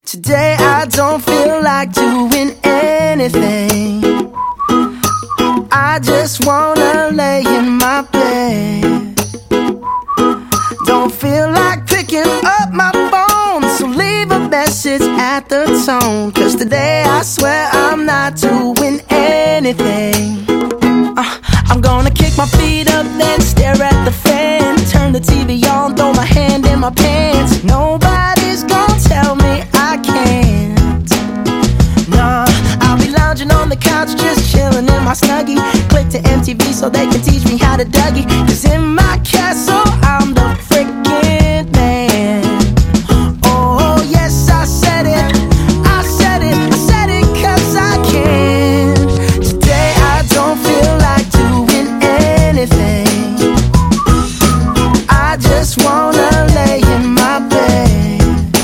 Today I don't feel like doing anything. I just wanna lay in my bed. Don't feel like picking up my phone, so leave a message at the tone. 'Cause today I swear I'm not doing anything. I'm gonna kick my feet up, then stare at the fan. Turn the TV on, throw my hand in my pants. Nobody's gonna tell me I can't. Nah, I'll be lounging on the couch, just chilling in my Snuggie. Click to MTV so they can teach me how to Dougie. 'Cause in my castle, I'm the freaking man. Oh, yes, I said it. I said it. I said it 'cause I can. Today I don't feel like doing anything. I just wanna lay in my bed.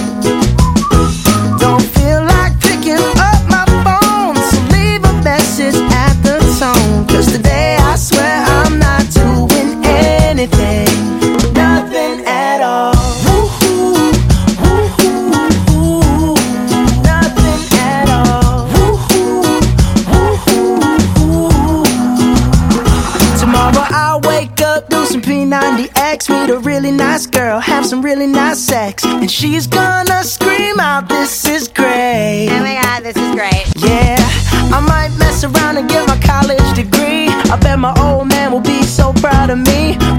Don't feel like picking up my phone, so leave a message at the tone. 'Cause today I swear I'm not doing anything. Nothing at all. Woo-hoo, woo-hoo, woo-hoo. Nothing at all. Woo-hoo, woo-hoo, woo-hoo. Tomorrow I'll wake up, do some P90X, meet a really nice girl, have some really nice sex, and she's gonna scream out, "This is great." Oh my god, this is great. Yeah, I might mess around and get my college degree. I bet my old man will be so proud of me.